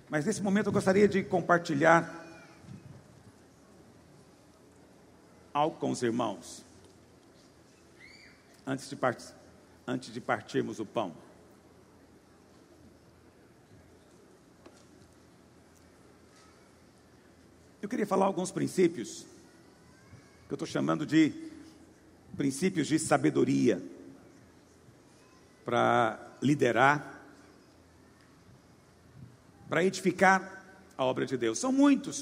Mas nesse momento eu gostaria de compartilhar algo com os irmãos, antes de partirmos o pão. Eu queria falar alguns princípios, que eu estou chamando de princípios de sabedoria, para liderar, para edificar a obra de Deus. São muitos.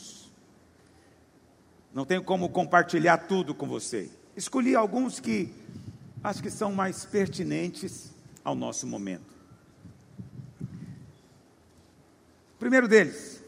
Não tenho como compartilhar tudo com você. Escolhi alguns que acho que são mais pertinentes ao nosso momento. O primeiro deles: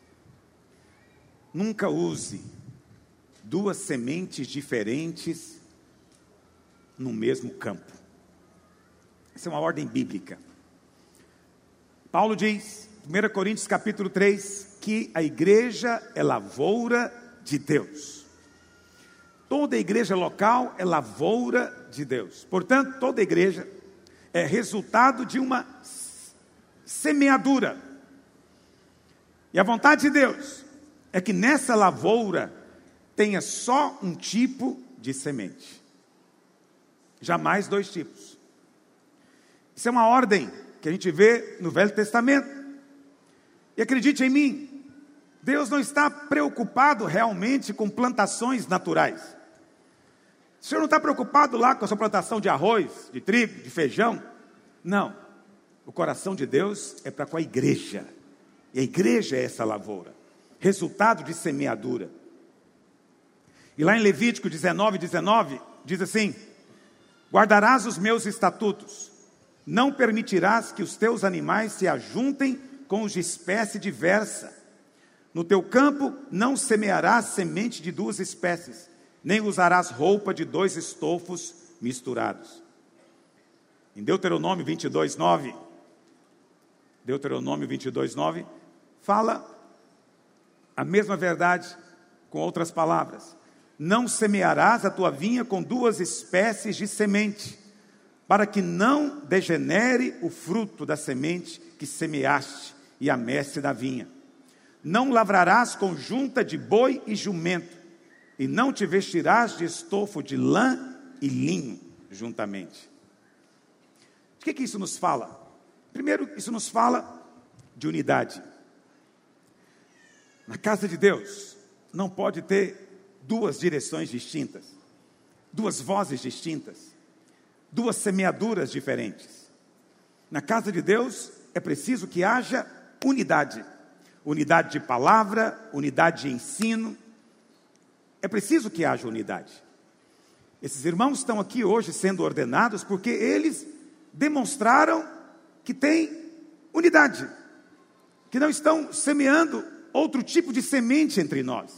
nunca use duas sementes diferentes no mesmo campo. Essa é uma ordem bíblica. Paulo diz, 1 Coríntios capítulo 3, que a igreja é lavoura de Deus. Toda igreja local é lavoura de Deus. Portanto, toda igreja é resultado de uma semeadura. E a vontade de Deus é que nessa lavoura tenha só um tipo de semente. Jamais dois tipos. Isso é uma ordem que a gente vê no Velho Testamento. E acredite em mim, Deus não está preocupado realmente com plantações naturais. O Senhor não está preocupado lá com a sua plantação de arroz, de trigo, de feijão. Não. O coração de Deus é para com a igreja. E a igreja é essa lavoura, resultado de semeadura. E lá em Levítico 19, diz assim: guardarás os meus estatutos, não permitirás que os teus animais se ajuntem com os de espécie diversa. No teu campo não semearás semente de duas espécies, nem usarás roupa de dois estofos misturados. Em Deuteronômio 22:9, fala a mesma verdade com outras palavras. Não semearás a tua vinha com duas espécies de semente, para que não degenere o fruto da semente que semeaste e a messe da vinha. Não lavrarás com junta de boi e jumento, e não te vestirás de estofo de lã e linho juntamente. O que isso nos fala? Primeiro, isso nos fala de unidade. Na casa de Deus, não pode ter duas direções distintas, duas vozes distintas, duas semeaduras diferentes. Na casa de Deus, é preciso que haja unidade. Unidade de palavra, unidade de ensino. É preciso que haja unidade. Esses irmãos estão aqui hoje sendo ordenados porque eles demonstraram que têm unidade, que não estão semeando outro tipo de semente entre nós.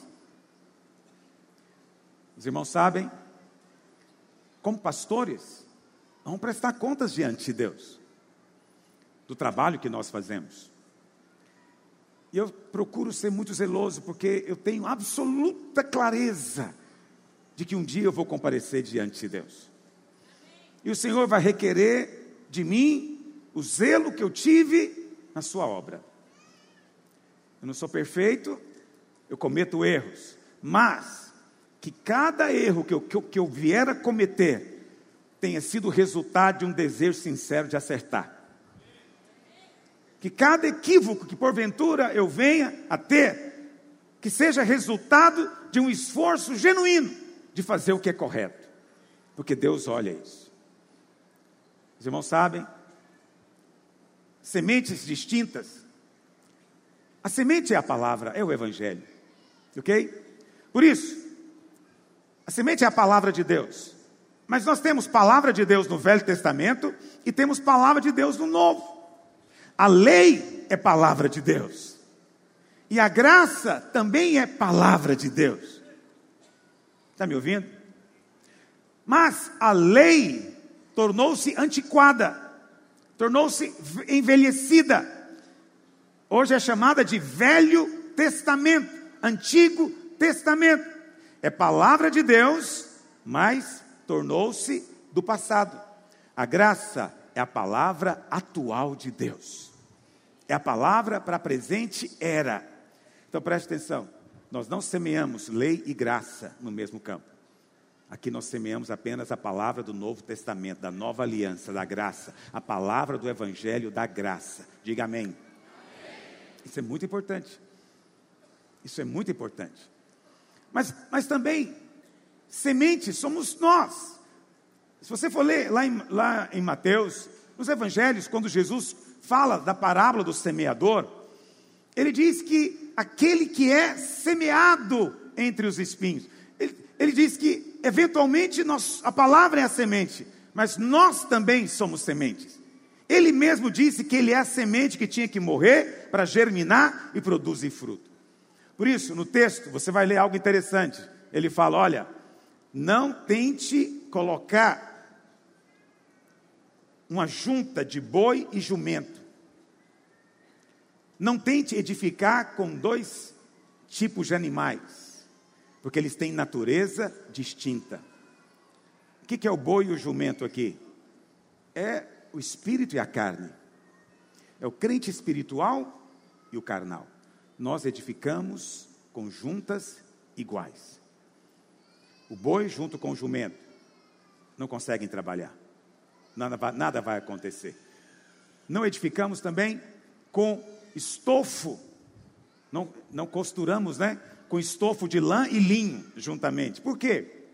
Os irmãos sabem, como pastores, vamos prestar contas diante de Deus do trabalho que nós fazemos. E eu procuro ser muito zeloso, porque eu tenho absoluta clareza de que um dia eu vou comparecer diante de Deus. E o Senhor vai requerer de mim o zelo que eu tive na sua obra. Eu não sou perfeito, eu cometo erros, mas que cada erro que eu vier a cometer tenha sido resultado de um desejo sincero de acertar. Que cada equívoco que porventura eu venha a ter, que seja resultado de um esforço genuíno de fazer o que é correto, porque Deus olha isso. Os irmãos sabem, sementes distintas. A semente é a palavra, é o evangelho, ok? Por isso, a semente é a palavra de Deus. Mas nós temos palavra de Deus no Velho Testamento e temos palavra de Deus no Novo. A lei é palavra de Deus. E a graça também é palavra de Deus. Está me ouvindo? Mas a lei tornou-se antiquada, tornou-se envelhecida. Hoje é chamada de Velho Testamento, Antigo Testamento. É palavra de Deus, mas tornou-se do passado. A graça é a palavra atual de Deus. É a palavra para presente era. Então preste atenção, nós não semeamos lei e graça no mesmo campo. Aqui nós semeamos apenas a palavra do Novo Testamento, da nova aliança, da graça. A palavra do Evangelho da graça. Diga amém. Amém. Isso é muito importante. Isso é muito importante. Mas também, semente somos nós. Se você for ler lá em Mateus, nos Evangelhos, quando Jesus fala da parábola do semeador, ele diz que aquele que é semeado entre os espinhos, ele diz que eventualmente a palavra é a semente, mas nós também somos sementes. Ele mesmo disse que ele é a semente que tinha que morrer para germinar e produzir fruto. Por isso, no texto, você vai ler algo interessante. Ele fala, olha, não tente colocar uma junta de boi e jumento. Não tente edificar com dois tipos de animais, porque eles têm natureza distinta. O que é o boi e o jumento aqui? É o espírito e a carne. É o crente espiritual e o carnal. Nós edificamos com juntas iguais. O boi junto com o jumento não conseguem trabalhar. Nada vai acontecer. Não edificamos também com estofo. Não costuramos, né? Com estofo de lã e linho juntamente. Por quê?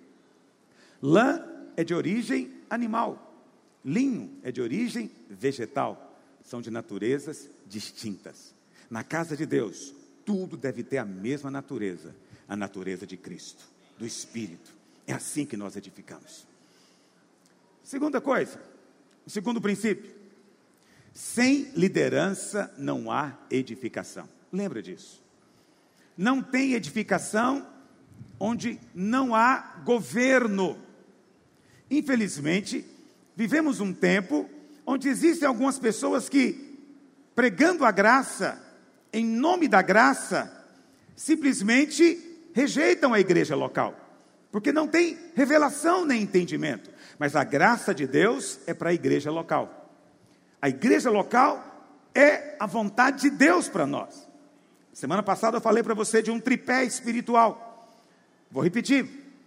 Lã é de origem animal. Linho é de origem vegetal. São de naturezas distintas. Na casa de Deus, tudo deve ter a mesma natureza. A natureza de Cristo, do Espírito. É assim que nós edificamos. Segunda coisa, o segundo princípio. Sem liderança não há edificação. Lembra disso. Não tem edificação onde não há governo. Infelizmente, vivemos um tempo onde existem algumas pessoas que, pregando a graça, em nome da graça, simplesmente rejeitam a igreja local. Porque não tem revelação nem entendimento. Mas a graça de Deus é para a igreja local. A igreja local é a vontade de Deus para nós. Semana passada eu falei para você de um tripé espiritual. Vou repetir.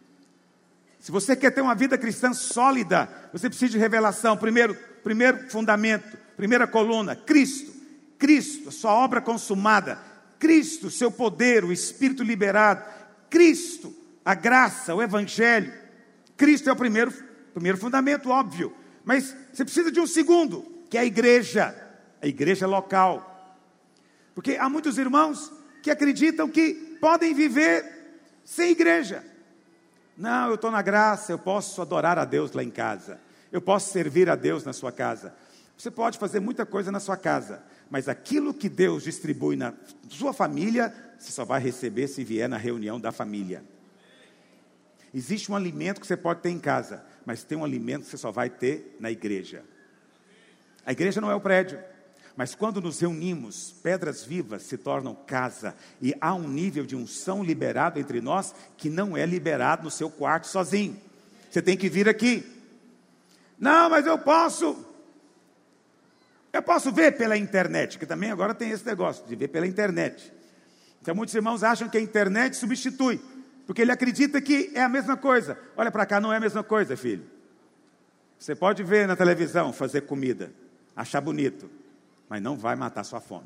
Se você quer ter uma vida cristã sólida, você precisa de revelação. Primeiro fundamento, primeira coluna, Cristo. Cristo, a sua obra consumada. Cristo, seu poder, o Espírito liberado. Cristo, a graça, o Evangelho. Cristo é o primeiro fundamento, óbvio. Mas você precisa de um segundo, que é a igreja local. Porque há muitos irmãos que acreditam que podem viver sem igreja. Não, eu estou na graça, eu posso adorar a Deus lá em casa. Eu posso servir a Deus na sua casa. Você pode fazer muita coisa na sua casa, mas aquilo que Deus distribui na sua família, você só vai receber se vier na reunião da família. Existe um alimento que você pode ter em casa, mas tem um alimento que você só vai ter na igreja. A igreja não é o prédio, mas quando nos reunimos, pedras vivas se tornam casa, e há um nível de unção liberado entre nós, que não é liberado no seu quarto sozinho. Você tem que vir aqui. Não, mas eu posso ver pela internet, que também agora tem esse negócio de ver pela internet. Então muitos irmãos acham que a internet substitui, porque ele acredita que é a mesma coisa. Olha para cá, não é a mesma coisa, filho. Você pode ver na televisão, fazer comida, achar bonito, mas não vai matar sua fome.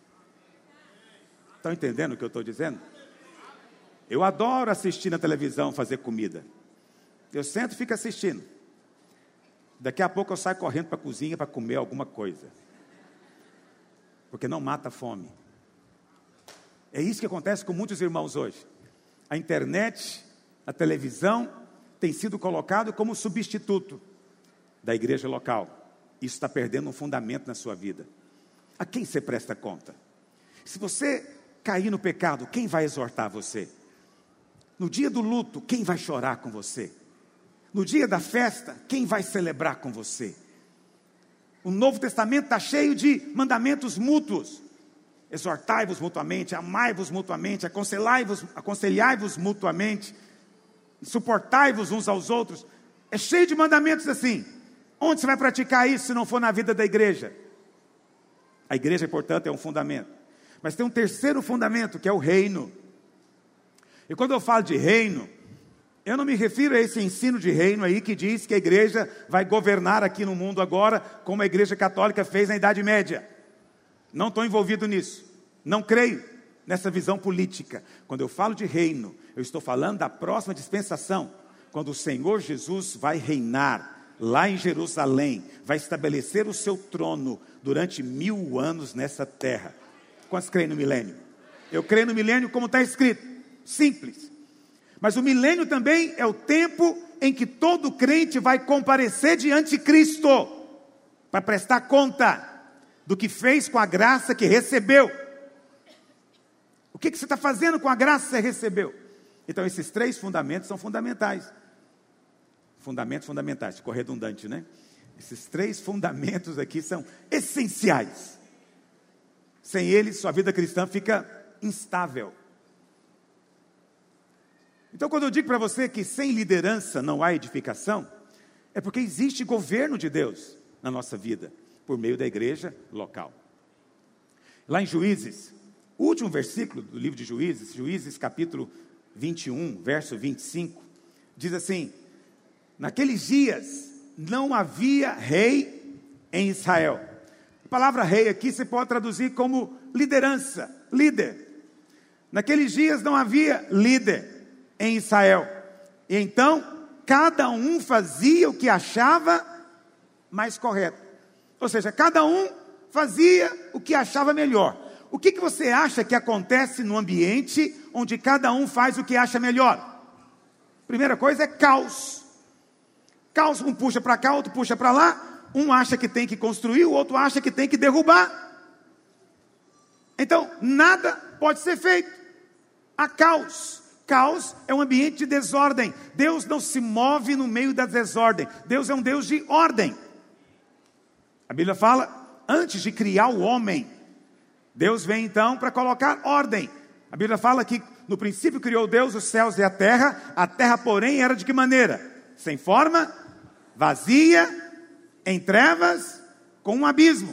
Estão entendendo o que eu estou dizendo? Eu adoro assistir na televisão, fazer comida. Eu sento e fico assistindo. Daqui a pouco eu saio correndo para a cozinha para comer alguma coisa. Porque não mata a fome. É isso que acontece com muitos irmãos hoje. A internet, a televisão, tem sido colocado como substituto da igreja local. Isso está perdendo um fundamento na sua vida. A quem você presta conta? Se você cair no pecado, quem vai exortar você? No dia do luto, quem vai chorar com você? No dia da festa, quem vai celebrar com você? O Novo Testamento está cheio de mandamentos mútuos. Exortai-vos mutuamente, amai-vos mutuamente, aconselhai-vos mutuamente, suportai-vos uns aos outros. É cheio de mandamentos assim. Onde você vai praticar isso se não for na vida da igreja? A igreja, portanto, é um fundamento. Mas tem um terceiro fundamento, que é o reino. E quando eu falo de reino, eu não me refiro a esse ensino de reino aí que diz que a igreja vai governar aqui no mundo agora, como a igreja católica fez na Idade Média. Não estou envolvido nisso. Não creio nessa visão política. Quando eu falo de reino, eu estou falando da próxima dispensação, quando o Senhor Jesus vai reinar lá em Jerusalém, vai estabelecer o seu trono durante 1000 anos nessa terra. Quantos creem no milênio? Eu creio no milênio como está escrito. Simples. Mas o milênio também é o tempo em que todo crente vai comparecer diante de Cristo, para prestar conta do que fez com a graça que recebeu. O que você está fazendo com a graça que você recebeu? Então esses 3 fundamentos são fundamentais. Fundamentos fundamentais, ficou redundante, né? Esses 3 fundamentos aqui são essenciais. Sem eles, sua vida cristã fica instável. Então, quando eu digo para você que sem liderança não há edificação, é porque existe governo de Deus na nossa vida, por meio da igreja local. Lá em Juízes, o último versículo do livro de Juízes, Juízes capítulo 21, verso 25, diz assim: naqueles dias não havia rei em Israel. A palavra rei aqui você pode traduzir como liderança, líder. Naqueles dias não havia líder em Israel. E então, cada um fazia o que achava mais correto. Ou seja, cada um fazia o que achava melhor. O que você acha que acontece no ambiente onde cada um faz o que acha melhor? Primeira coisa é caos. Caos, um puxa para cá, outro puxa para lá. Um acha que tem que construir, o outro acha que tem que derrubar. Então, nada pode ser feito. Há caos. Caos é um ambiente de desordem. Deus não se move no meio da desordem. Deus é um Deus de ordem. A Bíblia fala, antes de criar o homem, Deus vem então para colocar ordem. A Bíblia fala que no princípio criou Deus os céus e a terra porém era de que maneira? Sem forma, vazia, em trevas, com um abismo.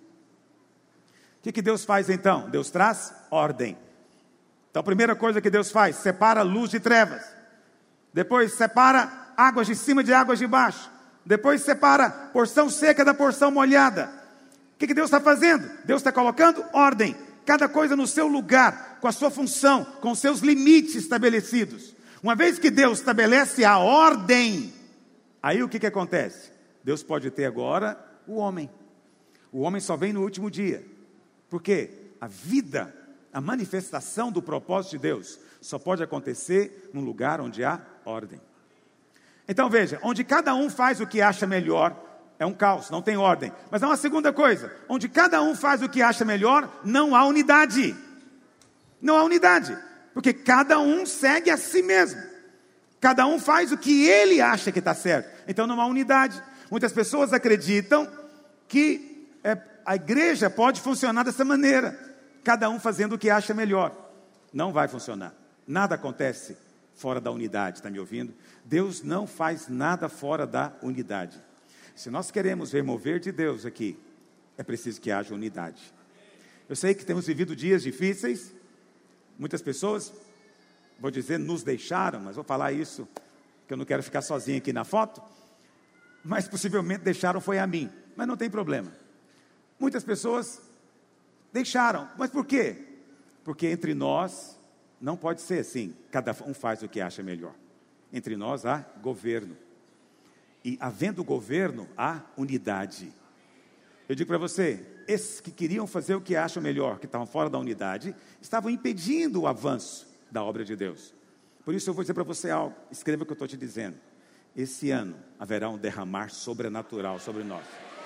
O que Deus faz então? Deus traz ordem. Então a primeira coisa que Deus faz, separa luz de trevas. Depois separa águas de cima de águas de baixo. Depois separa porção seca da porção molhada. O que Deus está fazendo? Deus está colocando ordem. Cada coisa no seu lugar, com a sua função, com os seus limites estabelecidos. Uma vez que Deus estabelece a ordem, aí o que acontece? Deus pode ter agora o homem. O homem só vem no último dia. Por quê? A vida, a manifestação do propósito de Deus só pode acontecer num lugar onde há ordem. Então veja, onde cada um faz o que acha melhor, é um caos, não tem ordem. Mas há uma segunda coisa, onde cada um faz o que acha melhor, não há unidade. Não há unidade, porque cada um segue a si mesmo. Cada um faz o que ele acha que está certo. Então não há unidade. Muitas pessoas acreditam que a igreja pode funcionar dessa maneira. Cada um fazendo o que acha melhor. Não vai funcionar. Nada acontece fora da unidade, está me ouvindo? Deus não faz nada fora da unidade. Se nós queremos ver mover de Deus aqui, é preciso que haja unidade. Eu sei que temos vivido dias difíceis. Muitas pessoas, vou dizer, nos deixaram, mas vou falar isso, que eu não quero ficar sozinho aqui na foto. Mas possivelmente deixaram foi a mim. Mas não tem problema. Muitas pessoas deixaram. Mas por quê? Porque entre nós não pode ser assim. Cada um faz o que acha melhor. Entre nós há governo. E havendo governo, há unidade. Eu digo para você, esses que queriam fazer o que acham melhor, que estavam fora da unidade, estavam impedindo o avanço da obra de Deus. Por isso eu vou dizer para você algo. Escreva o que eu estou te dizendo. Esse ano haverá um derramar sobrenatural sobre nós.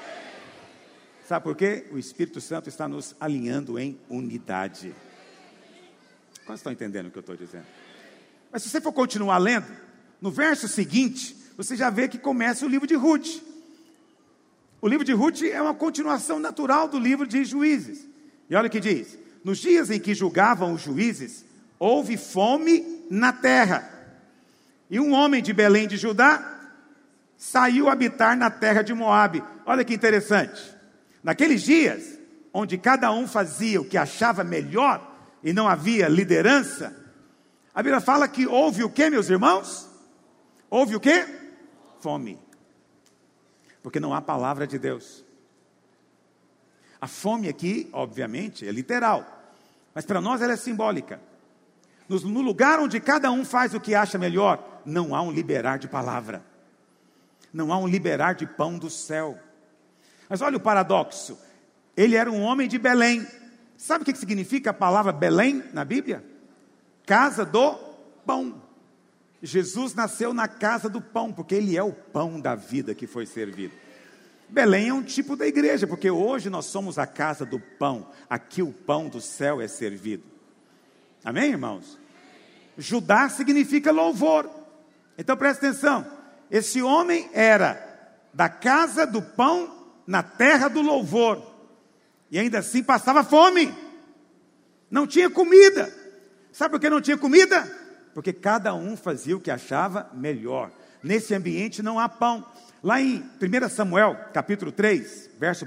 Sabe por quê? O Espírito Santo está nos alinhando em unidade. Quantos estão entendendo o que eu estou dizendo? Mas se você for continuar lendo, no verso seguinte, você já vê que começa o livro de Ruth. O livro de Ruth é uma continuação natural do livro de Juízes. E olha o que diz. Nos dias em que julgavam os juízes, houve fome na terra. E um homem de Belém de Judá saiu habitar na terra de Moabe. Olha que interessante. Naqueles dias, onde cada um fazia o que achava melhor e não havia liderança, a Bíblia fala que houve o quê, meus irmãos? Houve o quê? Fome. Porque não há palavra de Deus. A fome aqui, obviamente, é literal, mas para nós ela é simbólica. No lugar onde cada um faz o que acha melhor, não há um liberar de palavra. Não há um liberar de pão do céu. Mas olha o paradoxo. Ele era um homem de Belém. Sabe o que significa a palavra Belém na Bíblia? Casa do pão. Jesus nasceu na casa do pão, porque ele é o pão da vida que foi servido. Belém é um tipo da igreja, porque hoje nós somos a casa do pão. Aqui o pão do céu é servido. Amém, irmãos? Judá significa louvor. Então presta atenção. Esse homem era da casa do pão na terra do louvor. E ainda assim passava fome. Não tinha comida. Sabe por que não tinha comida? Porque cada um fazia o que achava melhor. Nesse ambiente não há pão. Lá em 1 Samuel, capítulo 3, verso 1,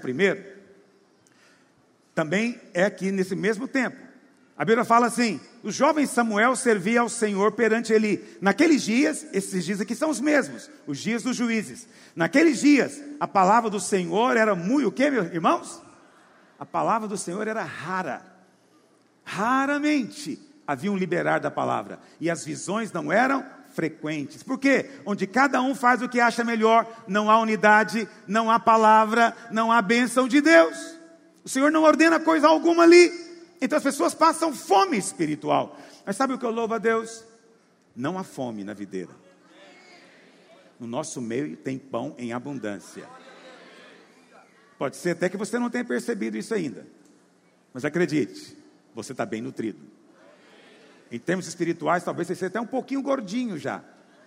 também é aqui nesse mesmo tempo. A Bíblia fala assim: o jovem Samuel servia ao Senhor perante Eli. Naqueles dias, esses dias aqui são os mesmos, os dias dos juízes. Naqueles dias, a palavra do Senhor era muito, o que, meus irmãos? A palavra do Senhor era rara. Raramente havia um liberar da palavra. E as visões não eram frequentes. Por quê? Onde cada um faz o que acha melhor, não há unidade, não há palavra, não há bênção de Deus. O Senhor não ordena coisa alguma ali. Então as pessoas passam fome espiritual. Mas sabe o que eu louvo a Deus? Não há fome na videira. No nosso meio tem pão em abundância. Pode ser até que você não tenha percebido isso ainda. Mas acredite, você está bem nutrido. Em termos espirituais, talvez você seja até um pouquinho gordinho já.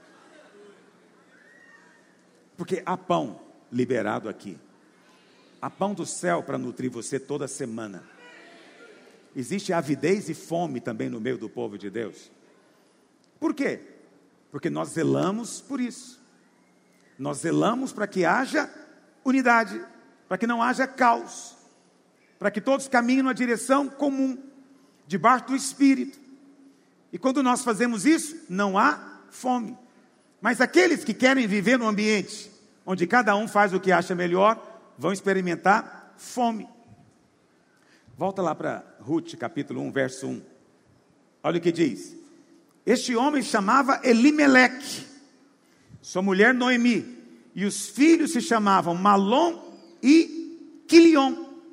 Porque há pão liberado aqui. Há pão do céu para nutrir você toda semana. Existe avidez e fome também no meio do povo de Deus. Por quê? Porque nós zelamos por isso. Nós zelamos para que haja unidade, para que não haja caos, para que todos caminhem numa direção comum, debaixo do Espírito. E quando nós fazemos isso, não há fome. Mas aqueles que querem viver num ambiente onde cada um faz o que acha melhor, vão experimentar fome. Volta lá para Ruth, capítulo 1, verso 1. Olha o que diz. Este homem chamava Elimeleque, sua mulher Noemi, e os filhos se chamavam Malom e Quilion.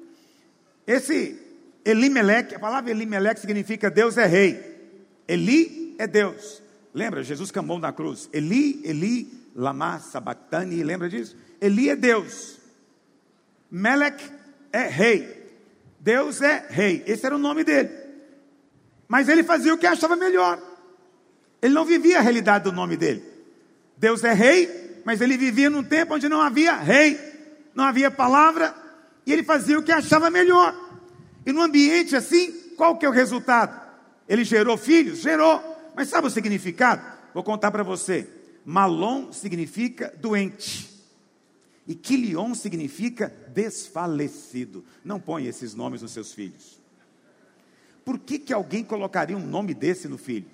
Esse Elimeleque, a palavra Elimeleque significa Deus é rei. Eli é Deus. Lembra, Jesus clamou na cruz: Eli, Eli, lama sabachthani. Lembra disso? Eli é Deus. Melech é rei. Deus é rei. Esse era o nome dele. Mas ele fazia o que achava melhor. Ele não vivia a realidade do nome dele. Deus é rei, mas ele vivia num tempo onde não havia rei, não havia palavra, e ele fazia o que achava melhor. E num ambiente assim, qual que é o resultado? Ele gerou filhos? Gerou. Mas sabe o significado? Vou contar para você. Malom significa doente. E Quilion significa desfalecido. Não ponha esses nomes nos seus filhos. Por que alguém colocaria um nome desse no filho?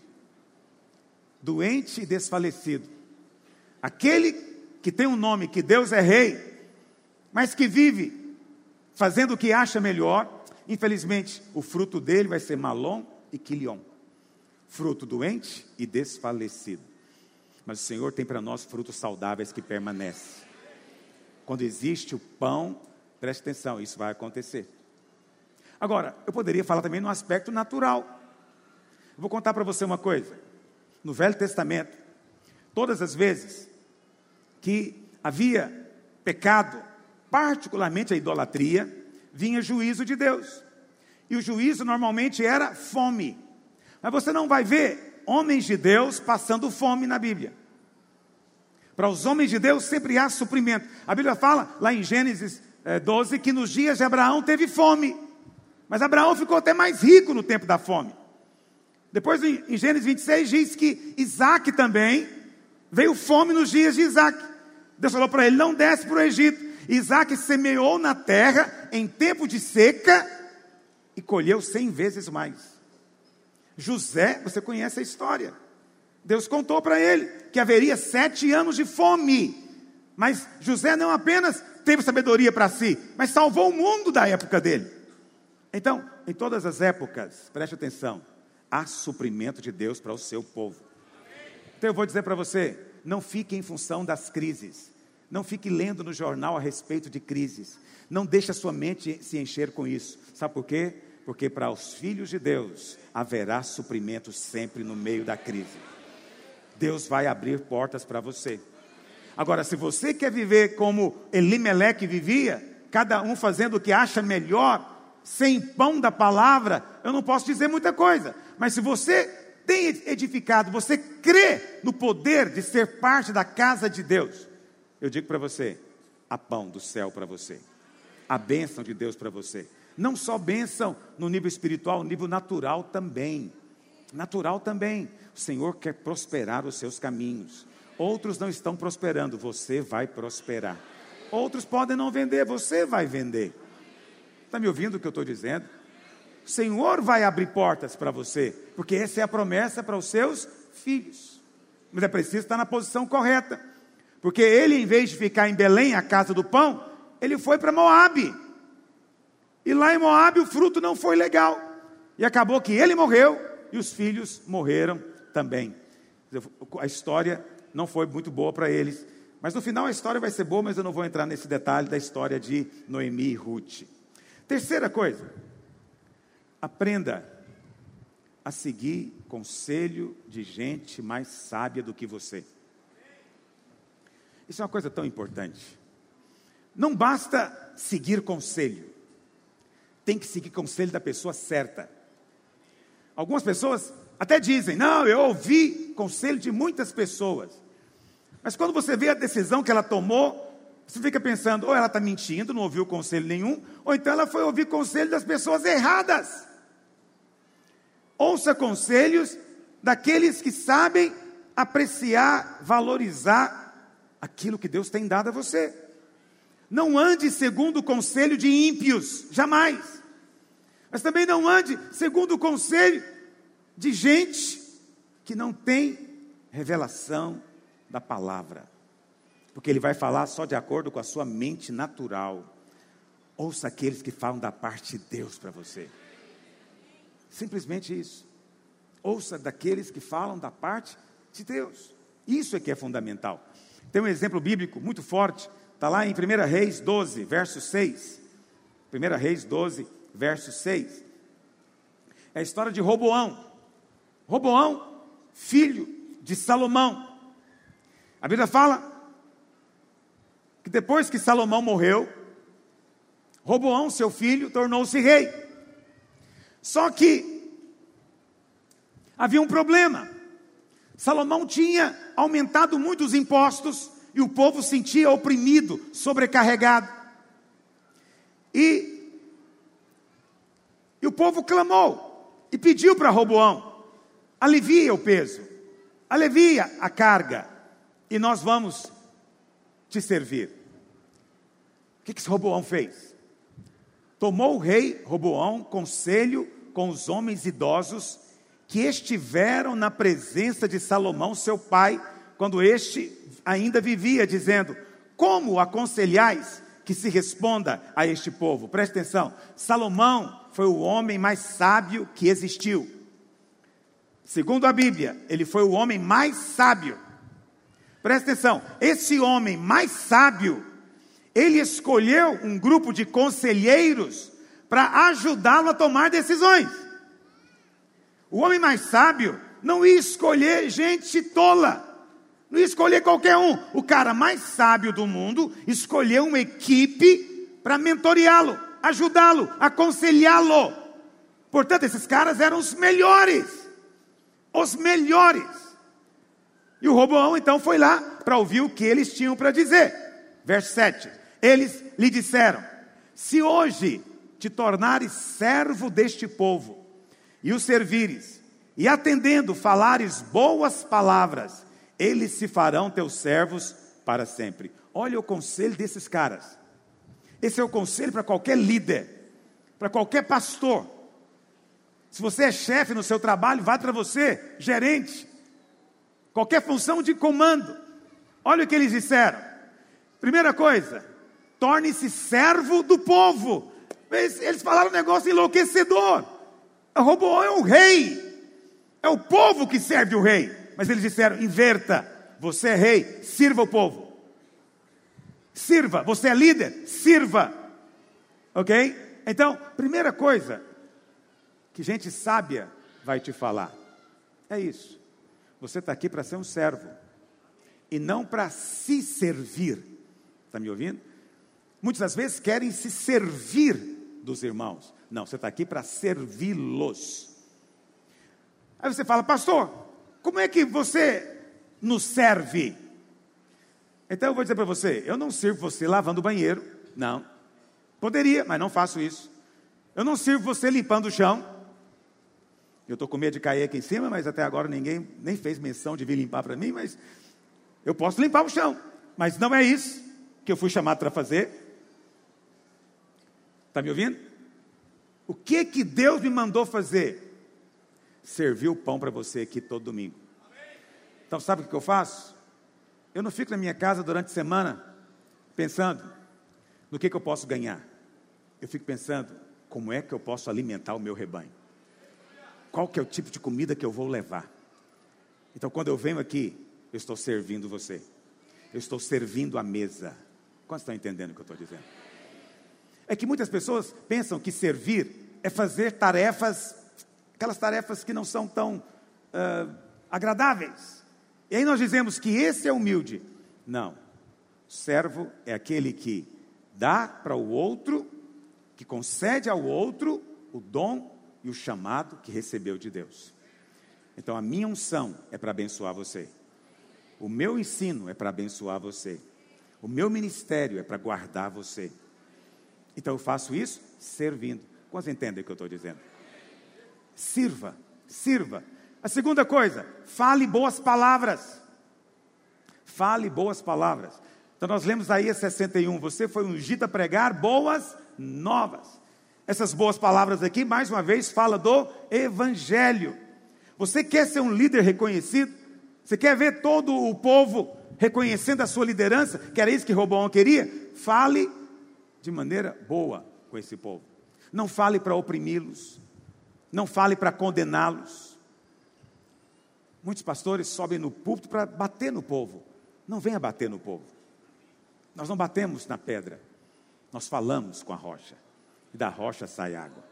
Doente e desfalecido. Aquele que tem um nome que Deus é rei, mas que vive fazendo o que acha melhor, infelizmente, o fruto dele vai ser Malom e Quilion, fruto doente e desfalecido. Mas o Senhor tem para nós frutos saudáveis que permanecem. Quando existe o pão, preste atenção, isso vai acontecer. Agora, eu poderia falar também no aspecto natural. Eu vou contar para você uma coisa. No Velho Testamento, todas as vezes que havia pecado, particularmente a idolatria, vinha juízo de Deus. E o juízo normalmente era fome. Mas você não vai ver homens de Deus passando fome na Bíblia. Para os homens de Deus sempre há suprimento. A Bíblia fala lá em Gênesis 12 que nos dias de Abraão teve fome. Mas Abraão ficou até mais rico no tempo da fome. Depois em Gênesis 26 diz que Isaac também veio fome nos dias de Isaac. Deus falou para ele: não desce para o Egito. Isaac semeou na terra em tempo de seca e colheu 100 vezes mais. José, você conhece a história. Deus contou para ele que haveria 7 anos de fome. Mas José não apenas teve sabedoria para si, mas salvou o mundo da época dele. Então, em todas as épocas, preste atenção, há suprimento de Deus para o seu povo. Então eu vou dizer para você, não fique em função das crises. Não fique lendo no jornal a respeito de crises. Não deixe a sua mente se encher com isso. Sabe por quê? Porque para os filhos de Deus haverá suprimento sempre no meio da crise. Deus vai abrir portas para você. Agora, se você quer viver como Elimeleque vivia, cada um fazendo o que acha melhor, sem pão da palavra, eu não posso dizer muita coisa. Mas se você tem edificado, você crê no poder de ser parte da casa de Deus, eu digo para você, há pão do céu para você. A bênção de Deus para você. Não só bênção no nível espiritual, no nível natural também. Natural também. O Senhor quer prosperar os seus caminhos. Outros não estão prosperando, você vai prosperar. Outros podem não vender, você vai vender. Está me ouvindo o que eu estou dizendo? O Senhor vai abrir portas para você, porque essa é a promessa para os seus filhos. Mas é preciso estar na posição correta. Porque ele, em vez de ficar em Belém, a casa do pão, ele foi para Moabe. E lá em Moabe o fruto não foi legal. E acabou que ele morreu e os filhos morreram também. A história não foi muito boa para eles. Mas no final a história vai ser boa, mas eu não vou entrar nesse detalhe da história de Noemi e Ruth. Terceira coisa, aprenda a seguir conselho de gente mais sábia do que você. Isso é uma coisa tão importante. Não basta seguir conselho. Tem que seguir conselho da pessoa certa. Algumas pessoas até dizem, não, eu ouvi conselho de muitas pessoas. Mas quando você vê a decisão que ela tomou, você fica pensando, ou ela está mentindo, não ouviu conselho nenhum, ou então ela foi ouvir conselho das pessoas erradas. Ouça conselhos daqueles que sabem apreciar, valorizar aquilo que Deus tem dado a você. Não ande segundo o conselho de ímpios, jamais. Mas também não ande segundo o conselho de gente que não tem revelação da palavra. Porque ele vai falar só de acordo com a sua mente natural. Ouça aqueles que falam da parte de Deus para você. Simplesmente isso. Ouça daqueles que falam da parte de Deus. Isso é que é fundamental. Tem um exemplo bíblico muito forte. Está lá em 1 Reis 12, verso 6. 1 Reis 12, verso 6. É a história de Roboão. Roboão, filho de Salomão. A Bíblia fala que depois que Salomão morreu, Roboão, seu filho, tornou-se rei. Só que havia um problema. Salomão tinha aumentado muito os impostos e o povo se sentia oprimido, sobrecarregado. E o povo clamou e pediu para Roboão, alivia o peso, alivia a carga e nós vamos te servir. O que esse Roboão fez? Tomou o rei Roboão conselho com os homens idosos que estiveram na presença de Salomão, seu pai, quando este ainda vivia, dizendo, como aconselhais que se responda a este povo? Preste atenção, Salomão foi o homem mais sábio que existiu. Segundo a Bíblia, ele foi o homem mais sábio. Preste atenção, esse homem mais sábio, ele escolheu um grupo de conselheiros para ajudá-lo a tomar decisões. O homem mais sábio não ia escolher gente tola, não ia escolher qualquer um. O cara mais sábio do mundo escolheu uma equipe para mentoreá-lo, ajudá-lo, aconselhá-lo. Portanto, esses caras eram os melhores. Os melhores. E o Roboão então foi lá para ouvir o que eles tinham para dizer. Verso 7. Eles lhe disseram, se hoje te tornares servo deste povo, e o servires, e atendendo falares boas palavras, eles se farão teus servos para sempre. Olha o conselho desses caras. Esse é o conselho para qualquer líder, para qualquer pastor. Se você é chefe no seu trabalho, vá para você, gerente, qualquer função de comando. Olha o que eles disseram. Primeira coisa, torne-se servo do povo. Eles falaram um negócio enlouquecedor. Roboão é o rei. É o povo que serve o rei. Mas eles disseram, inverta. Você é rei, sirva o povo. Sirva. Você é líder, sirva. Ok? Então, primeira coisa que gente sábia vai te falar é isso. Você está aqui para ser um servo e não para se servir. Está me ouvindo? Muitas das vezes querem se servir dos irmãos. Não, você está aqui para servi-los. Aí você fala, pastor, como é que você nos serve? Então eu vou dizer para você, eu não sirvo você lavando o banheiro, não. Poderia, mas não faço isso. Eu não sirvo você limpando o chão. Eu estou com medo de cair aqui em cima, mas até agora ninguém nem fez menção de vir limpar para mim, mas eu posso limpar o chão. Mas não é isso que eu fui chamado para fazer. Está me ouvindo? O que Deus me mandou fazer? Servir o pão para você aqui todo domingo. Então sabe o que eu faço? Eu não fico na minha casa durante a semana pensando no que eu posso ganhar. Eu fico pensando, como é que eu posso alimentar o meu rebanho? Qual que é o tipo de comida que eu vou levar? Então quando eu venho aqui, eu estou servindo você. Eu estou servindo a mesa. Quantos estão entendendo o que eu estou dizendo? É que muitas pessoas pensam que servir é fazer tarefas, aquelas tarefas que não são tão agradáveis. E aí nós dizemos que esse é humilde. Não. Servo é aquele que dá para o outro, que concede ao outro o dom e o chamado que recebeu de Deus. Então a minha unção é para abençoar você. O meu ensino é para abençoar você. O meu ministério é para guardar você. Então eu faço isso servindo. Quantos entendem o que eu estou dizendo? Sirva, sirva. A segunda coisa, fale boas palavras. Fale boas palavras. Então nós lemos aí 61, você foi ungido a pregar boas novas. Essas boas palavras aqui, mais uma vez, fala do Evangelho. Você quer ser um líder reconhecido? Você quer ver todo o povo reconhecendo a sua liderança? Que era isso que Roboão queria? Fale de maneira boa com esse povo. Não fale para oprimi-los. Não fale para condená-los. Muitos pastores sobem no púlpito para bater no povo. Não venha bater no povo. Nós não batemos na pedra. Nós falamos com a rocha. E da rocha sai água.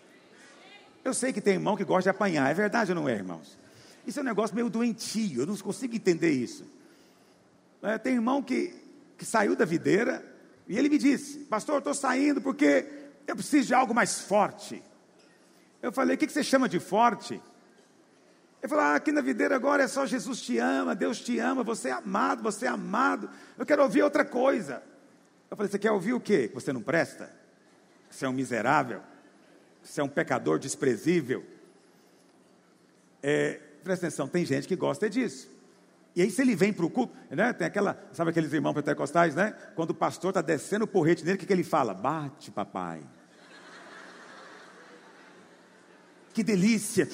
Eu sei que tem irmão que gosta de apanhar. É verdade ou não é, irmãos? Isso é um negócio meio doentio. Eu não consigo entender isso. Tem irmão que saiu da videira e ele me disse, pastor, eu estou saindo porque eu preciso de algo mais forte. Eu falei, o que você chama de forte? Ele falou, aqui na videira agora é só Jesus te ama, Deus te ama, você é amado, você é amado. Eu quero ouvir outra coisa. Eu falei, você quer ouvir o quê? Que você não presta? Que você é um miserável? Que você é um pecador desprezível? Presta atenção, tem gente que gosta disso. E aí se ele vem para o culto, né, tem sabe aqueles irmãos pentecostais, né? Quando o pastor está descendo o porrete nele, o que ele fala? Bate, papai. Que delícia.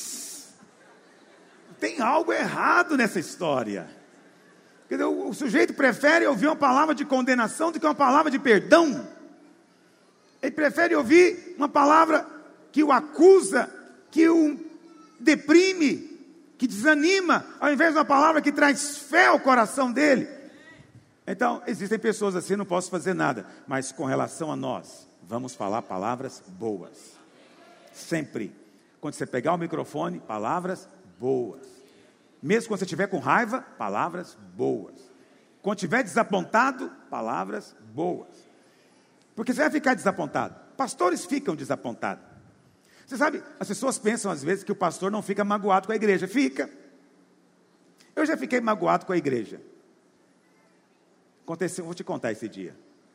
Tem algo errado nessa história. Quer dizer, o sujeito prefere ouvir uma palavra de condenação do que uma palavra de perdão. Ele prefere ouvir uma palavra que o acusa, que o deprime, que desanima, ao invés de uma palavra que traz fé ao coração dele. Então, existem pessoas assim, não posso fazer nada. Mas com relação a nós, vamos falar palavras boas. Sempre. Quando você pegar o microfone, palavras boas. Mesmo quando você estiver com raiva, palavras boas. Quando estiver desapontado, palavras boas. Porque você vai ficar desapontado. Pastores ficam desapontados. Você sabe, as pessoas pensam às vezes que o pastor não fica magoado com a igreja. Fica. Eu já fiquei magoado com a igreja. Aconteceu, vou te contar esse dia.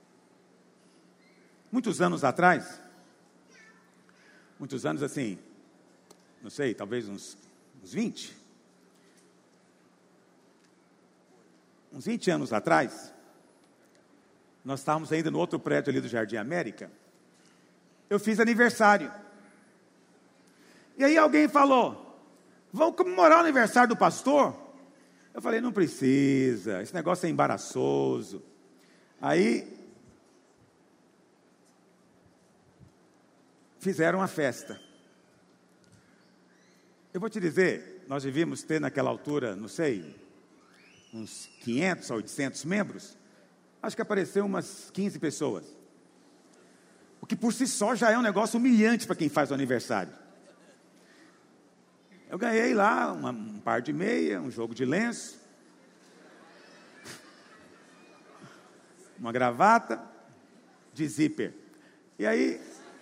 Muitos anos atrás, muitos anos assim, não sei, talvez uns 20. Uns 20 anos atrás, nós estávamos ainda no outro prédio ali do Jardim América, eu fiz aniversário. E aí alguém falou, vamos comemorar o aniversário do pastor? Eu falei, não precisa, esse negócio é embaraçoso. Aí, fizeram uma festa. Eu vou te dizer, nós devíamos ter naquela altura, não sei, uns 500 a 800 membros. Acho que apareceu umas 15 pessoas. O que por si só já é um negócio humilhante para quem faz o aniversário. Eu ganhei lá um par de meia, um jogo de lenço, uma gravata de zíper. E aí,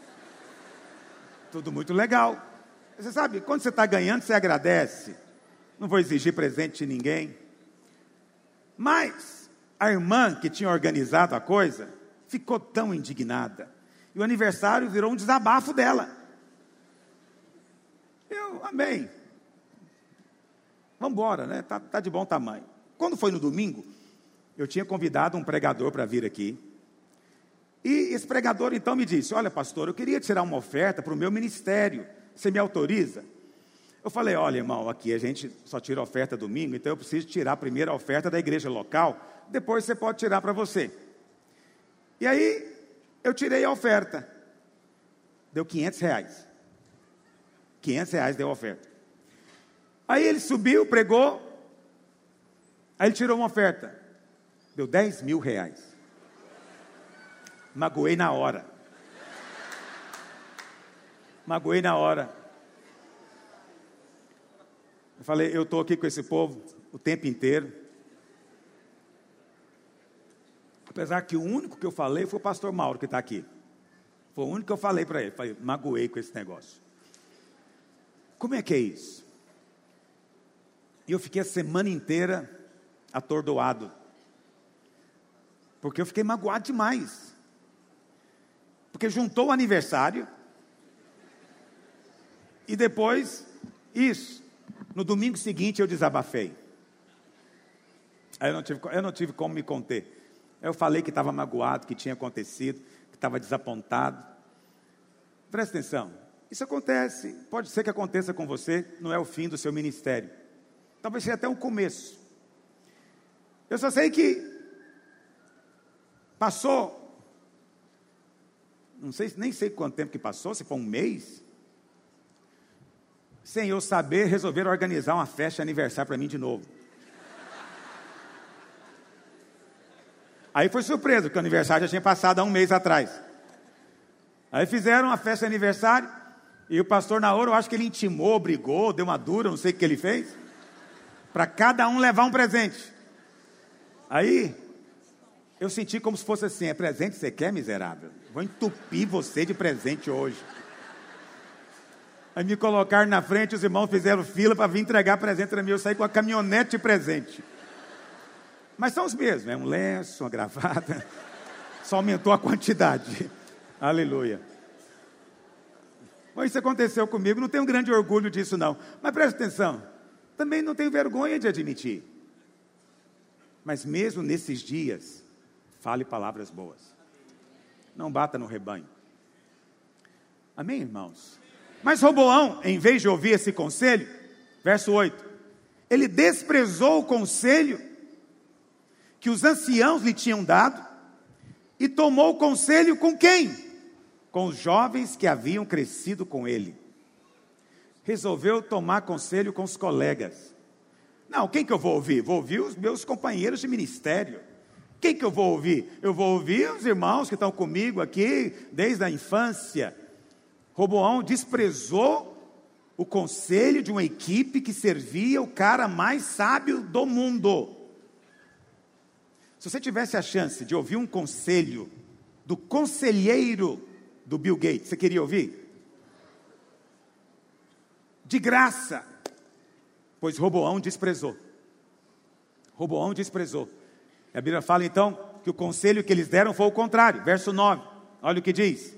tudo muito legal. Você sabe, quando você está ganhando, você agradece. Não vou exigir presente de ninguém. Mas a irmã que tinha organizado a coisa ficou tão indignada. E o aniversário virou um desabafo dela. Eu amei. Vamos embora, né? Tá de bom tamanho. Quando foi no domingo, eu tinha convidado um pregador para vir aqui. E esse pregador então me disse, olha pastor, eu queria tirar uma oferta para o meu ministério. Você me autoriza? Eu falei, olha irmão, aqui a gente só tira oferta domingo, então eu preciso tirar primeiro a oferta da igreja local, depois você pode tirar para você. E aí, eu tirei a oferta. Deu R$500. R$500 deu a oferta. Aí ele subiu, pregou, aí ele tirou uma oferta. Deu R$10.000. Magoei na hora. Magoei na hora. Eu falei, eu estou aqui com esse povo o tempo inteiro. Apesar que o único que eu falei foi o pastor Mauro que está aqui. Foi o único que eu falei para ele. Falei, magoei com esse negócio. Como é que é isso? E eu fiquei a semana inteira atordoado. Porque eu fiquei magoado demais. Porque juntou o aniversário. E depois, isso. No domingo seguinte eu desabafei. Aí eu não tive como me conter. Eu falei que estava magoado, que tinha acontecido, que estava desapontado. Presta atenção. Isso acontece. Pode ser que aconteça com você. Não é o fim do seu ministério. Talvez seja até um começo. Eu só sei que passou, nem sei quanto tempo que passou, se foi um mês, sem eu saber, resolveram organizar uma festa de aniversário para mim de novo. Aí foi surpresa, porque o aniversário já tinha passado há um mês atrás. Aí fizeram uma festa de aniversário, e o pastor na hora, eu acho que ele intimou, brigou, deu uma dura, não sei o que ele fez, para cada um levar um presente. Aí, eu senti como se fosse assim, é presente que você quer, miserável? Vou entupir você de presente hoje. Aí me colocaram na frente, os irmãos fizeram fila para vir entregar presente para mim. Eu saí com a caminhonete de presente. Mas são os mesmos, é um lenço, uma gravata. Só aumentou a quantidade. Aleluia. Bom, isso aconteceu comigo, não tenho grande orgulho disso não. Mas preste atenção, também não tenho vergonha de admitir. Mas mesmo nesses dias, fale palavras boas. Não bata no rebanho. Amém, irmãos? Mas Roboão, em vez de ouvir esse conselho, verso 8, ele desprezou o conselho que os anciãos lhe tinham dado e tomou o conselho com quem? Com os jovens que haviam crescido com ele. Resolveu tomar conselho com os colegas. Não, quem que eu vou ouvir? Vou ouvir os meus companheiros de ministério. Quem que eu vou ouvir? Eu vou ouvir os irmãos que estão comigo aqui desde a infância. Roboão desprezou o conselho de uma equipe que servia o cara mais sábio do mundo. Se você tivesse a chance de ouvir um conselho do conselheiro do Bill Gates, você queria ouvir? De graça. Pois Roboão desprezou. Roboão desprezou. A Bíblia fala então que o conselho que eles deram foi o contrário. Verso 9, olha o que diz.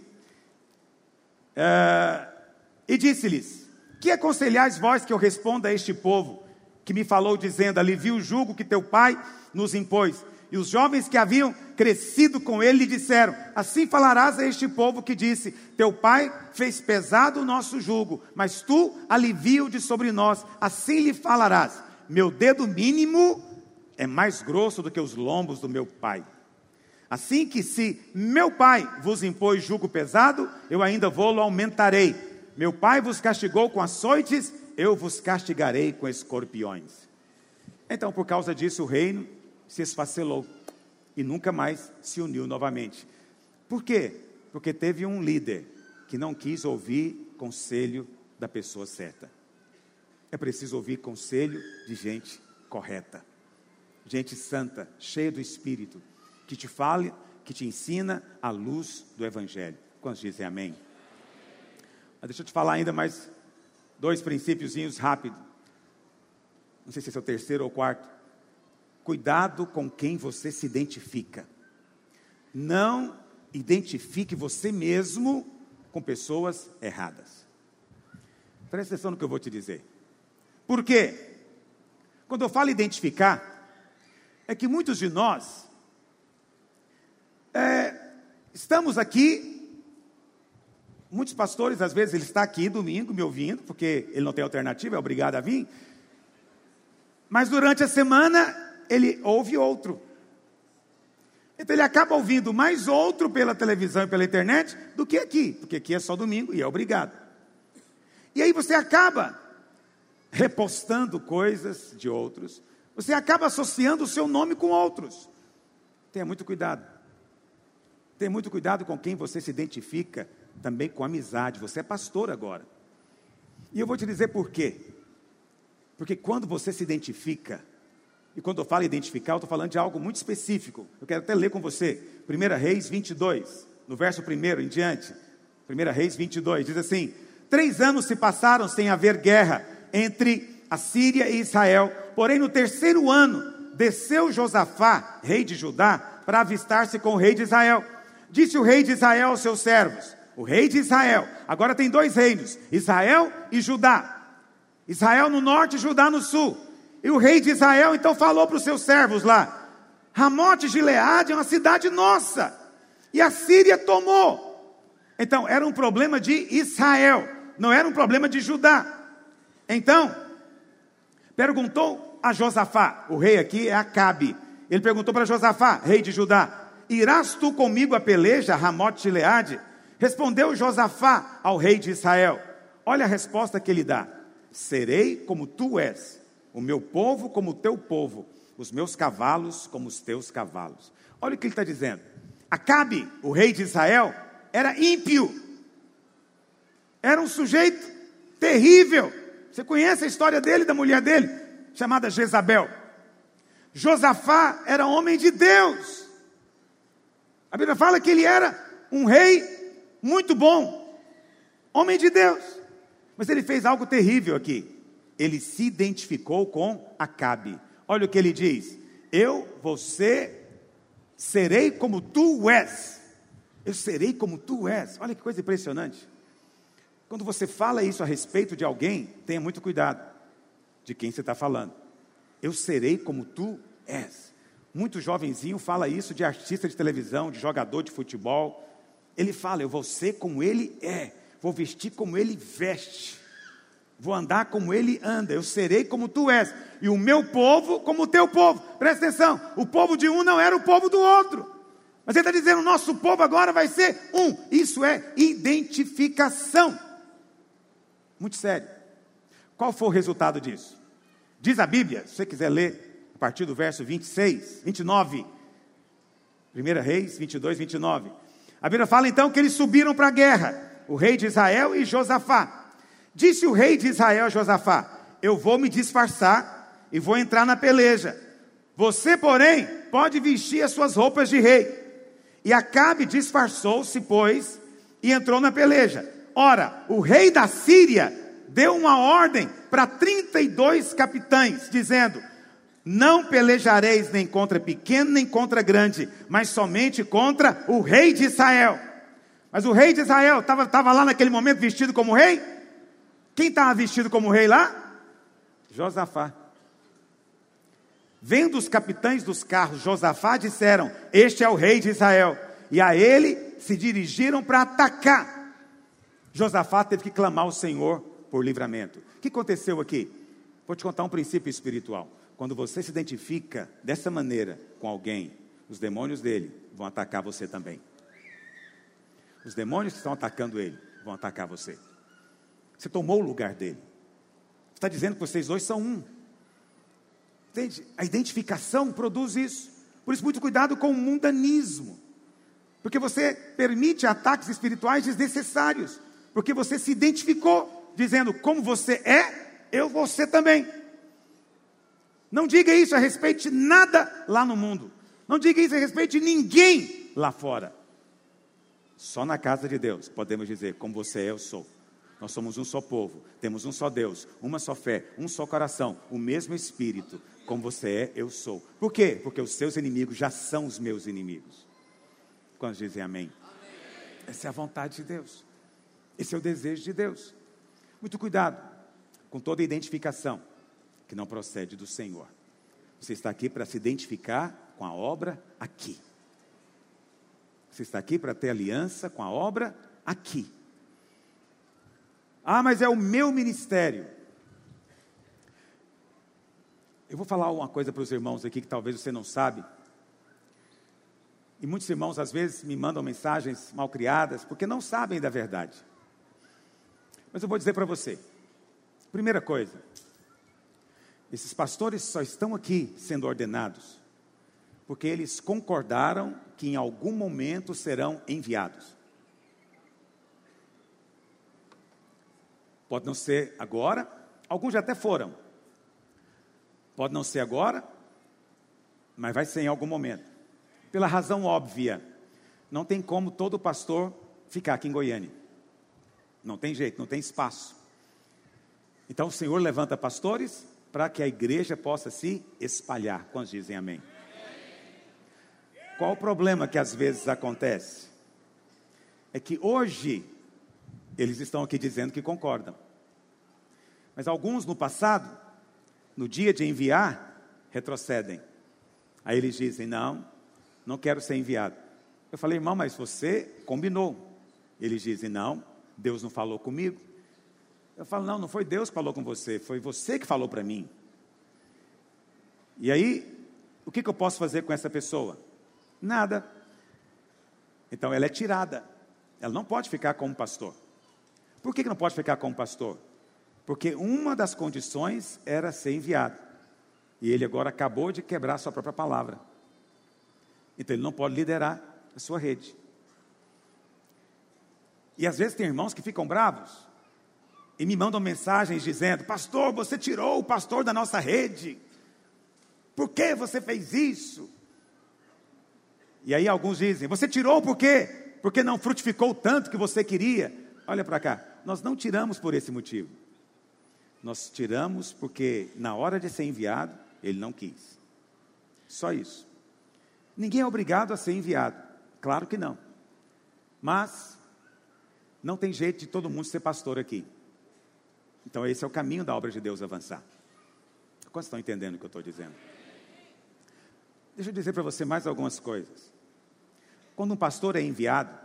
E disse-lhes: que aconselhais vós que eu responda a este povo, que me falou dizendo, alivia o jugo que teu pai nos impôs, E os jovens que haviam crescido com ele lhe disseram: assim falarás a este povo que disse: teu pai fez pesado o nosso jugo, mas tu alivia-o de sobre nós. Assim lhe falarás: meu dedo mínimo é mais grosso do que os lombos do meu pai. Assim que se meu pai vos impôs jugo pesado, eu ainda vou-lo aumentarei. Meu pai vos castigou com açoites, eu vos castigarei com escorpiões. Então, por causa disso, o reino se esfacelou e nunca mais se uniu novamente. Por quê? Porque teve um líder que não quis ouvir conselho da pessoa certa. É preciso ouvir conselho de gente correta, gente santa, cheia do Espírito, que te fale, que te ensina a luz do Evangelho. Quantos dizem amém? Mas deixa eu te falar ainda mais 2 princípiozinhos rápido. Não sei se esse é o 3º ou 4º. Cuidado com quem você se identifica. Não identifique você mesmo com pessoas erradas. Presta atenção no que eu vou te dizer. Por quê? Quando eu falo identificar, é que muitos de nós estamos aqui. Muitos pastores, às vezes, ele está aqui domingo me ouvindo, porque ele não tem alternativa, é obrigado a vir. Mas durante a semana, ele ouve outro. Então ele acaba ouvindo mais outro pela televisão e pela internet do que aqui, porque aqui é só domingo e é obrigado. E aí você acaba repostando coisas de outros, você acaba associando o seu nome com outros. Tenha muito cuidado. Tenha muito cuidado com quem você se identifica, também com amizade. Você é pastor agora. E eu vou te dizer por quê. Porque quando você se identifica, e quando eu falo identificar, eu estou falando de algo muito específico. Eu quero até ler com você. 1 Reis 22, no verso 1 em diante. 1 Reis 22, diz assim: 3 anos se passaram sem haver guerra entre a Síria e Israel. Porém, no 3º ano, desceu Josafá, rei de Judá, para avistar-se com o rei de Israel. Disse o rei de Israel aos seus servos: o rei de Israel, agora tem 2 reinos, Israel e Judá. Israel no norte e Judá no sul. E o rei de Israel então falou para os seus servos lá: Ramote Gileade é uma cidade nossa, e a Síria tomou. Então era um problema de Israel, não era um problema de Judá. Então perguntou a Josafá, o rei aqui é Acabe. Ele perguntou para Josafá, rei de Judá: irás tu comigo a peleja, Ramote Gileade? Respondeu Josafá ao rei de Israel. Olha a resposta que ele dá: serei como tu és, o meu povo como o teu povo, os meus cavalos como os teus cavalos. Olha o que ele está dizendo. Acabe, o rei de Israel, era ímpio, era um sujeito terrível. Você conhece a história dele, da mulher dele, chamada Jezabel. Josafá era homem de Deus. A Bíblia fala que ele era um rei muito bom, homem de Deus. Mas ele fez algo terrível aqui. Ele se identificou com Acabe. Olha o que ele diz: serei como tu és. Eu serei como tu és. Olha que coisa impressionante. Quando você fala isso a respeito de alguém, tenha muito cuidado de quem você está falando. Eu serei como tu és. Muito jovenzinho fala isso de artista de televisão, de jogador de futebol. Ele fala: eu vou ser como ele é, vou vestir como ele veste, vou andar como ele anda, eu serei como tu és, e o meu povo como o teu povo. Presta atenção, o povo de um não era o povo do outro, mas ele está dizendo: o nosso povo agora vai ser um. Isso é identificação. Muito sério. Qual foi o resultado disso? Diz a Bíblia, se você quiser ler a partir do verso 29, 1 Reis 22, 29. A Bíblia fala então que eles subiram para a guerra, o rei de Israel e Josafá. Disse o rei de Israel a Josafá: eu vou me disfarçar e vou entrar na peleja. Você, porém, pode vestir as suas roupas de rei. E Acabe disfarçou-se, pois, e entrou na peleja. Ora, o rei da Síria deu uma ordem para 32 capitães, dizendo: não pelejareis nem contra pequeno, nem contra grande, mas somente contra o rei de Israel. Mas o rei de Israel estava lá naquele momento vestido como rei? Quem estava vestido como rei lá? Josafá. Vendo os capitães dos carros Josafá, disseram: este é o rei de Israel. E a ele se dirigiram para atacar. Josafá teve que clamar ao Senhor por livramento. O que aconteceu aqui? Vou te contar um princípio espiritual. Quando você se identifica dessa maneira com alguém, os demônios dele vão atacar você também. Os demônios que estão atacando ele vão atacar você. Você tomou o lugar dele. Está dizendo que vocês dois são um. Entende? A identificação produz isso. Por isso, muito cuidado com o mundanismo. Porque você permite ataques espirituais desnecessários. Porque você se identificou, dizendo: como você é, eu vou ser também. Não diga isso a respeito de nada lá no mundo. Não diga isso a respeito de ninguém lá fora. Só na casa de Deus podemos dizer: como você é, eu sou. Nós somos um só povo, temos um só Deus, uma só fé, um só coração, o mesmo Espírito. Como você é, eu sou. Por quê? Porque os seus inimigos já são os meus inimigos. Quando dizem amém? Amém. Essa é a vontade de Deus. Esse é o desejo de Deus. Muito cuidado com toda identificação que não procede do Senhor. Você está aqui para se identificar com a obra aqui. Você está aqui para ter aliança com a obra aqui. Ah, mas é o meu ministério. Eu vou falar uma coisa para os irmãos aqui que talvez você não sabe. E muitos irmãos às vezes me mandam mensagens mal criadas porque não sabem da verdade. Mas eu vou dizer para você. Primeira coisa. Esses pastores só estão aqui sendo ordenados porque eles concordaram que em algum momento serão enviados. Pode não ser agora, alguns já até foram. Pode não ser agora, mas vai ser em algum momento. Pela razão óbvia, não tem como todo pastor ficar aqui em Goiânia. Não tem jeito, não tem espaço. Então o Senhor levanta pastores para que a igreja possa se espalhar. Quantos dizem amém? Qual o problema que às vezes acontece? É que hoje eles estão aqui dizendo que concordam. Mas alguns no passado, no dia de enviar, retrocedem. Aí eles dizem: não quero ser enviado. Eu falei: irmão, mas você combinou. Eles dizem: não, Deus não falou comigo. Eu falo: não foi Deus que falou com você, foi você que falou para mim. E aí, o que eu posso fazer com essa pessoa? Nada. Então ela é tirada. Ela não pode ficar como pastor. Por que não pode ficar como pastor? Porque uma das condições era ser enviado. E ele agora acabou de quebrar a sua própria palavra. Então ele não pode liderar a sua rede. E às vezes tem irmãos que ficam bravos e me mandam mensagens dizendo: pastor, você tirou o pastor da nossa rede. Por que você fez isso? E aí alguns dizem: você tirou por quê? Porque não frutificou tanto que você queria. Olha para cá, nós não tiramos por esse motivo. Nós tiramos porque na hora de ser enviado, ele não quis. Só isso. Ninguém é obrigado a ser enviado. Claro que não. Mas não tem jeito de todo mundo ser pastor aqui. Então esse é o caminho da obra de Deus avançar. Quantos estão entendendo o que eu estou dizendo? Deixa eu dizer para você mais algumas coisas. Quando um pastor é enviado,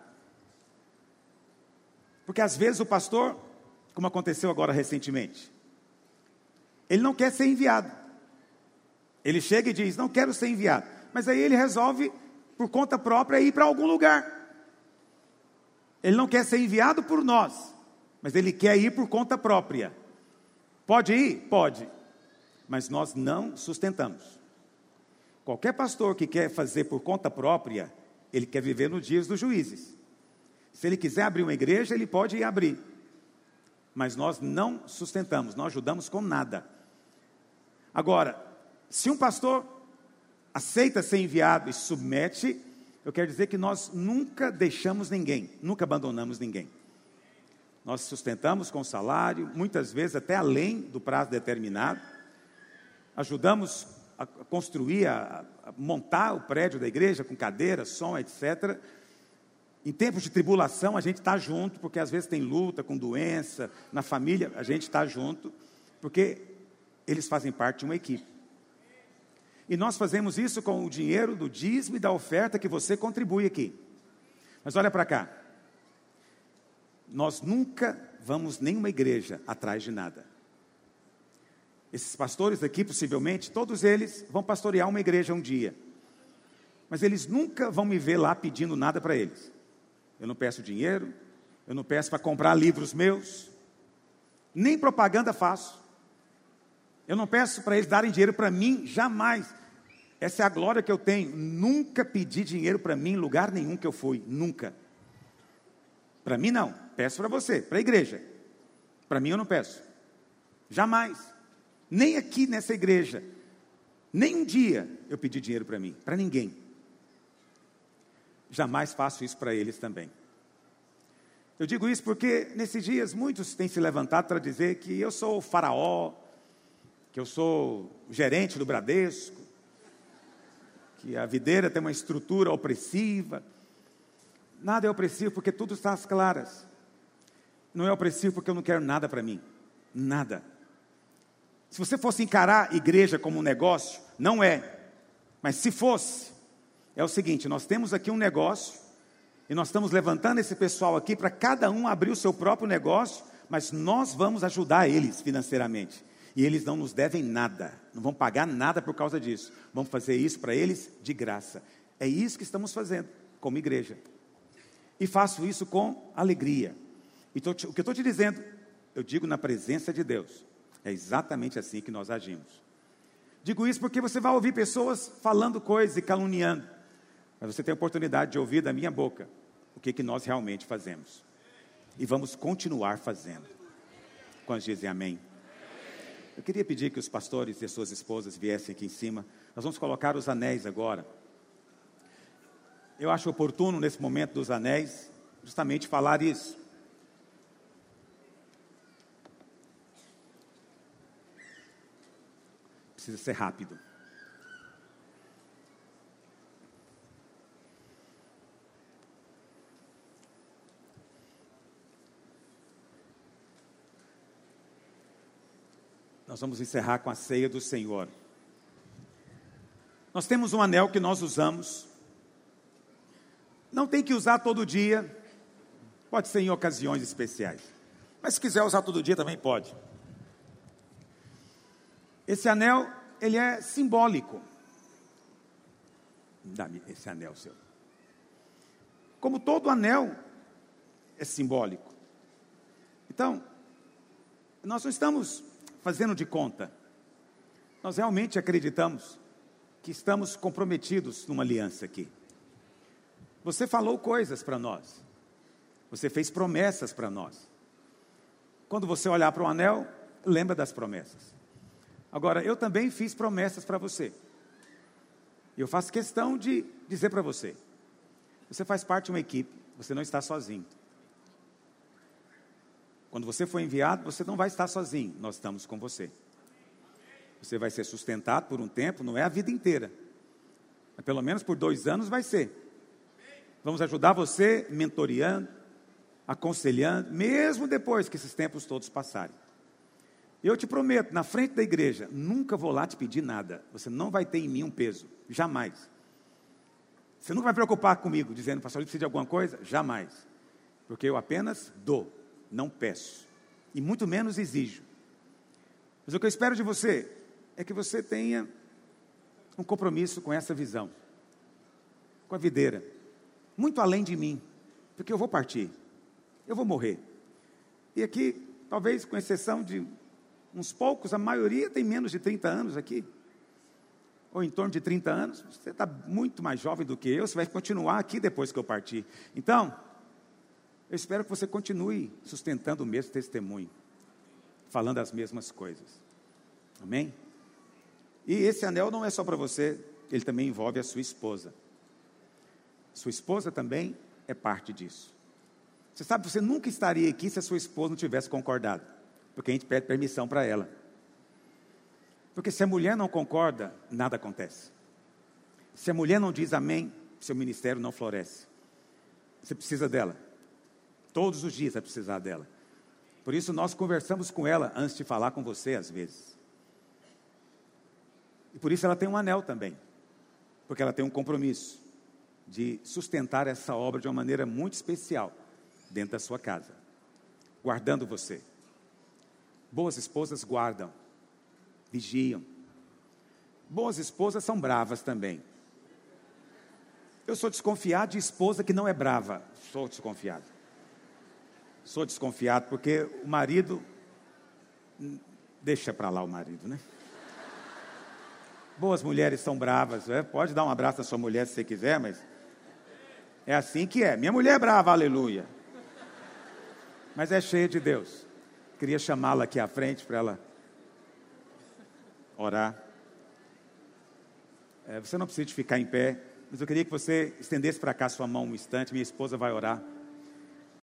porque às vezes o pastor, como aconteceu agora recentemente, ele não quer ser enviado. Ele chega e diz: não quero ser enviado. Mas aí ele resolve, por conta própria, ir para algum lugar. Ele não quer ser enviado por nós, mas ele quer ir por conta própria. Pode ir? Pode. Mas nós não sustentamos. Qualquer pastor que quer fazer por conta própria, ele quer viver nos dias dos juízes. Se ele quiser abrir uma igreja, ele pode ir abrir. Mas nós não sustentamos, não ajudamos com nada. Agora, se um pastor aceita ser enviado e submete, eu quero dizer que nós nunca deixamos ninguém, nunca abandonamos ninguém. Nós sustentamos com salário, muitas vezes até além do prazo determinado. Ajudamos a construir, a montar o prédio da igreja com cadeira, som, etc. Em tempos de tribulação a gente está junto, porque às vezes tem luta com doença, na família a gente está junto, porque eles fazem parte de uma equipe. E nós fazemos isso com o dinheiro do dízimo e da oferta que você contribui aqui. Mas olha para cá. Nós nunca vamos nenhuma igreja atrás de nada. Esses pastores aqui, possivelmente, todos eles vão pastorear uma igreja um dia. Mas eles nunca vão me ver lá pedindo nada para eles. Eu não peço dinheiro, eu não peço para comprar livros meus, nem propaganda faço. Eu não peço para eles darem dinheiro para mim, jamais. Essa é a glória que eu tenho. Nunca pedi dinheiro para mim em lugar nenhum que eu fui, nunca. Para mim não, peço para você, para a igreja. Para mim eu não peço, jamais. Nem aqui nessa igreja, nem um dia eu pedi dinheiro para mim, para ninguém. Jamais faço isso para eles também. Eu digo isso porque nesses dias muitos têm se levantado para dizer que eu sou o faraó, que eu sou o gerente do Bradesco, que a videira tem uma estrutura opressiva. Nada é opressivo porque tudo está às claras. Não é opressivo porque eu não quero nada para mim. Nada. Se você fosse encarar a igreja como um negócio, não é. Mas se fosse, é o seguinte, nós temos aqui um negócio, e nós estamos levantando esse pessoal aqui para cada um abrir o seu próprio negócio, mas nós vamos ajudar eles financeiramente. E eles não nos devem nada, não vão pagar nada por causa disso. Vamos fazer isso para eles de graça. É isso que estamos fazendo como igreja. E faço isso com alegria. O que eu estou te dizendo, eu digo na presença de Deus. É exatamente assim que nós agimos. Digo isso porque você vai ouvir pessoas falando coisas e caluniando. Mas você tem a oportunidade de ouvir da minha boca o que nós realmente fazemos. E vamos continuar fazendo. Quando dizem amém? Eu queria pedir que os pastores e as suas esposas viessem aqui em cima. Nós vamos colocar os anéis agora. Eu acho oportuno nesse momento dos anéis justamente falar isso. Precisa ser rápido. Nós vamos encerrar com a ceia do Senhor. Nós temos um anel que nós usamos. Não tem que usar todo dia. Pode ser em ocasiões especiais. Mas se quiser usar todo dia também pode. Esse anel, ele é simbólico. Dá-me esse anel seu. Como todo anel é simbólico. Então, nós não estamos fazendo de conta. Nós realmente acreditamos que estamos comprometidos numa aliança aqui. Você falou coisas para nós. Você fez promessas para nós. Quando você olhar para o anel, lembra das promessas. Agora, eu também fiz promessas para você. Eu faço questão de dizer para você. Você faz parte de uma equipe, você não está sozinho. Quando você for enviado, você não vai estar sozinho, nós estamos com você. Você vai ser sustentado por um tempo, não é a vida inteira. Mas pelo menos por 2 anos vai ser. Vamos ajudar você, mentoreando, aconselhando, mesmo depois que esses tempos todos passarem. Eu te prometo, na frente da igreja, nunca vou lá te pedir nada. Você não vai ter em mim um peso, jamais. Você nunca vai preocupar comigo, dizendo, pastor, eu preciso de alguma coisa? Jamais. Porque eu apenas dou, não peço. E muito menos exijo. Mas o que eu espero de você é que você tenha um compromisso com essa visão. Com a videira. Muito além de mim. Porque eu vou partir. Eu vou morrer. E aqui, talvez com exceção de uns poucos, a maioria tem menos de 30 anos aqui. Ou em torno de 30 anos. Você está muito mais jovem do que eu. Você vai continuar aqui depois que eu partir. Então, eu espero que você continue sustentando o mesmo testemunho. Falando as mesmas coisas. Amém? E esse anel não é só para você. Ele também envolve a sua esposa. Sua esposa também é parte disso. Você sabe, você nunca estaria aqui se a sua esposa não tivesse concordado. Porque a gente pede permissão para ela. Porque se a mulher não concorda, nada acontece. Se a mulher não diz amém, seu ministério não floresce. Você precisa dela. Todos os dias vai precisar dela. Por isso nós conversamos com ela antes de falar com você às vezes. E por isso ela tem um anel também. Porque ela tem um compromisso de sustentar essa obra de uma maneira muito especial dentro da sua casa, guardando você. Boas esposas guardam, vigiam. Boas esposas são bravas também. Eu sou desconfiado de esposa que não é brava. Sou desconfiado. Sou desconfiado porque o marido... Deixa para lá o marido, né? Boas mulheres são bravas. Pode dar um abraço na sua mulher se você quiser, mas... é assim que é. Minha mulher é brava, aleluia. Mas é cheia de Deus. Queria chamá-la aqui à frente para ela orar. Você não precisa de ficar em pé, mas eu queria que você estendesse para cá sua mão um instante. Minha esposa vai orar.